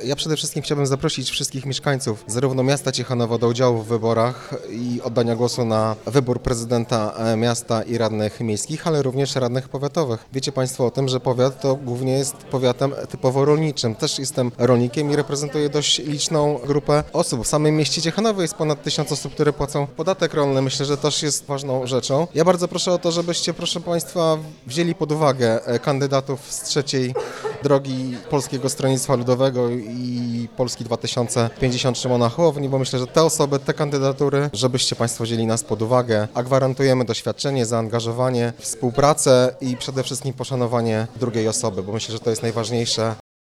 Ja przede wszystkim chciałbym zaprosić wszystkich mieszkańców zarówno miasta Ciechanowa do udziału w wyborach i oddania głosu na wybór prezydenta miasta i radnych miejskich, ale również radnych powiatowych. Wiecie Państwo o tym, że powiat to głównie jest powiatem typowo rolniczym. Też jestem rolnikiem i reprezentuję dość liczną grupę osób. W samym mieście Ciechanowie jest ponad 1000 osób, które płacą podatek rolny. Myślę, że też jest ważną rzeczą. Ja bardzo proszę o to, żebyście, proszę Państwa, wzięli pod uwagę kandydatów z trzeciej drogi Polskiego Stronnictwa Ludowego i Polski 2050 Szymona Hołowni, bo myślę, że te osoby, te kandydatury, żebyście Państwo wzięli nas pod uwagę, a gwarantujemy doświadczenie, zaangażowanie, współpracę i przede wszystkim poszanowanie drugiej osoby, bo myślę, że to jest najważniejsze.